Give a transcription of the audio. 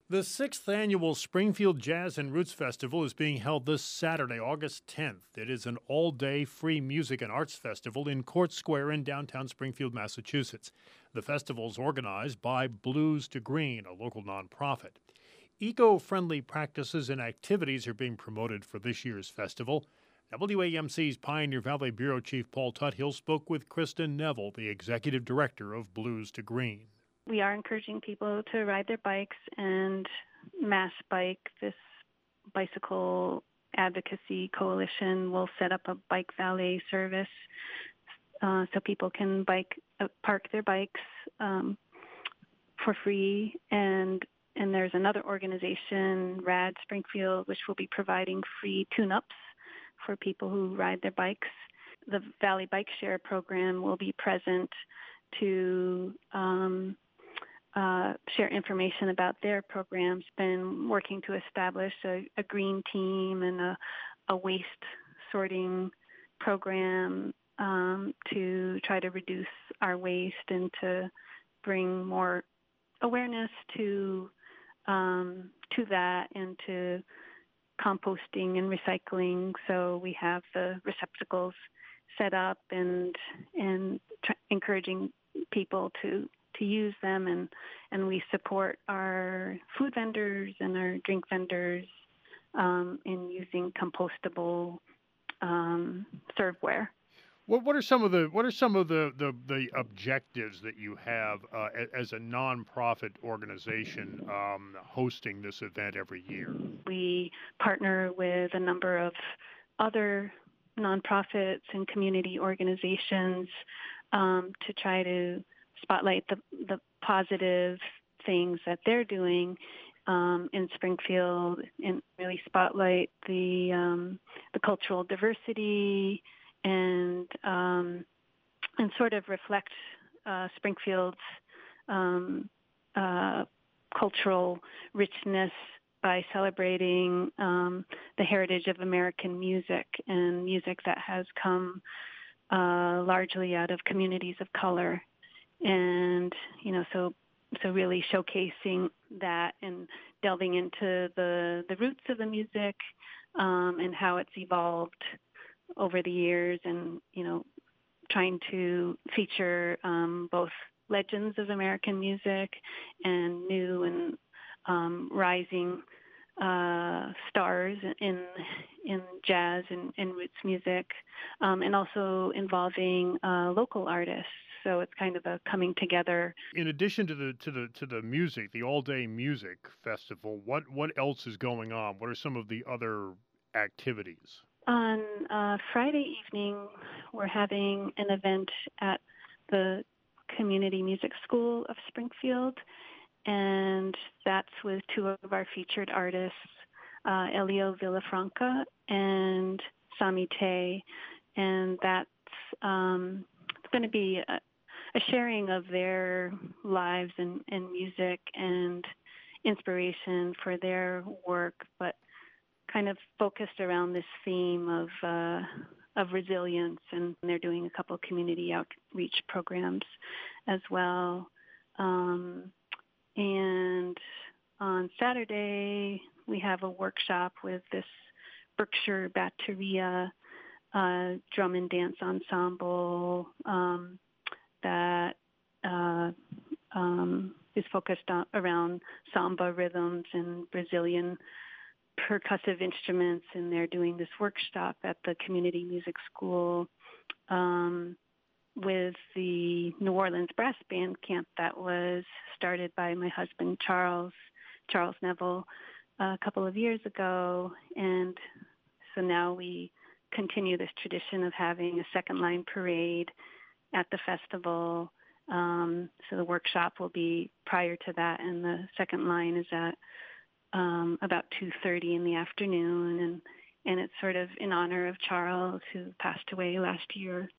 The sixth annual Springfield Jazz and Roots Festival is being held this Saturday, August 10th. It is an all day free music and arts festival in Court Square in downtown Springfield, Massachusetts. The festival is organized by Blues to Green, a local nonprofit. Eco friendly practices and activities are being promoted for this year's festival. WAMC's Pioneer Valley Bureau Chief Paul Tuthill spoke with Kristen Neville, the executive director of Blues to Green. We are encouraging people to ride their bikes and Mass Bike, this bicycle advocacy coalition, will set up a bike valet service so people can park their bikes for free. And there's another organization, RAD Springfield, which will be providing free tune-ups for people who ride their bikes. The Valley Bike Share program will be present to share information about their programs. Been working to establish a green team and a waste sorting program to try to reduce our waste and to bring more awareness to that and to composting and recycling. So we have the receptacles set up and encouraging people to use them, and we support our food vendors and our drink vendors in using compostable serveware. What are some of the objectives that you have as a nonprofit organization hosting this event every year? We partner with a number of other nonprofits and community organizations to try to spotlight the positive things that they're doing in Springfield, and really spotlight the cultural diversity and sort of reflect Springfield's cultural richness by celebrating the heritage of American music and music that has come largely out of communities of color. And, so really showcasing that and delving into the roots of the music and how it's evolved over the years, and, trying to feature both legends of American music and new and rising stars in jazz and roots music, and also involving local artists. So it's kind of a coming together. In addition to the music, the all-day music festival, what else is going on? What are some of the other activities? On Friday evening, we're having an event at the Community Music School of Springfield, and that's with two of our featured artists, Elio Villafranca and Sami Tay, and that's it's going to be a sharing of their lives and music and inspiration for their work, but kind of focused around this theme of resilience. And they're doing a couple of community outreach programs as well. And on Saturday, we have a workshop with this Berkshire Batteria drum and dance ensemble that is focused around samba rhythms and Brazilian percussive instruments, and they're doing this workshop at the Community Music School with the New Orleans Brass Band Camp that was started by my husband, Charles Neville, a couple of years ago. And so now we continue this tradition of having a second line parade at the festival. So the workshop will be prior to that, and the second line is at about 2:30 in the afternoon, and it's sort of in honor of Charles, who passed away last year.